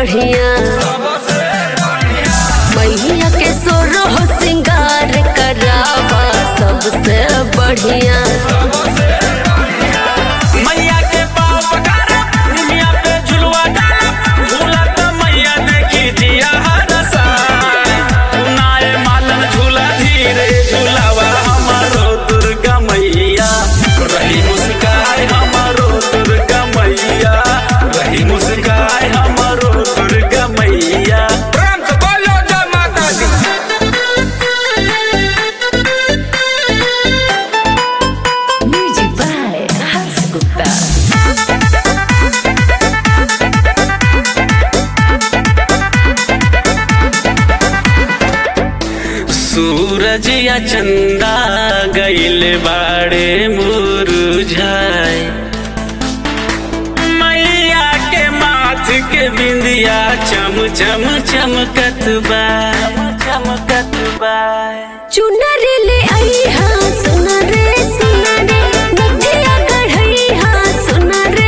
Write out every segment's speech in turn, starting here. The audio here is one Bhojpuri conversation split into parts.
बढ़िया मैया के सोरह सिंगार करावा सबसे बढ़िया। मैया के पाँव पखारा निमिया पे झुलवा डाला झूला तो मैया देखी दिया हरसा सुनाए मालन झूला धीरे झूलावा हमारो दुर्गा मैया रही मुस्काए हमारो दुर्गा मैया रही मुस्काए हमारो दुर्गा मैया। प्रेम से बोलो जय माता दी। Music by Harsh Gupta. सूरज या चंदा गइल बाड़े मुरझाए मैया के माथ के बिंदिया चम चम चमकत बा चमकत बा। चुनर ले आई हाँ सुना रे नदिया गढ़ई हाँ सुना रे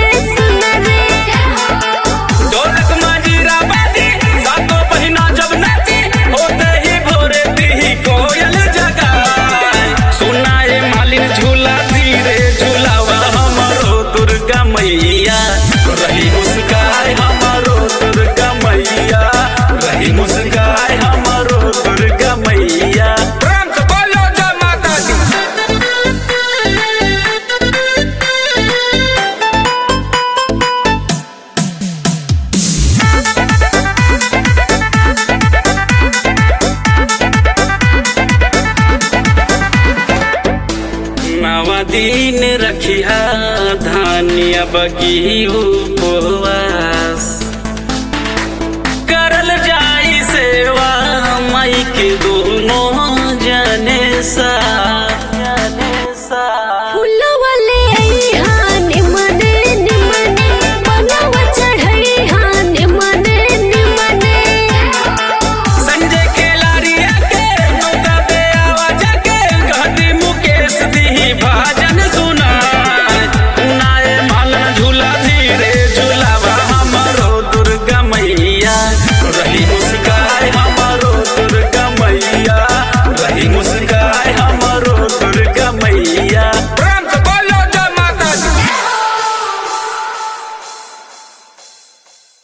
ढोलक माजीरा बाजी सातों बहिना जब नाची होते ही भोरे दी कोयल जगाए सुनाए मालिन झूला धीरे झूलावा हमारो दुर्गा मैया रही मुस्काए हमारो दुर्गा मैया रही मुस्काए हमारो दुर्गा मैया। प्रेम से बोलो जय माता दी। नवा दिन रखिया धानिया बगी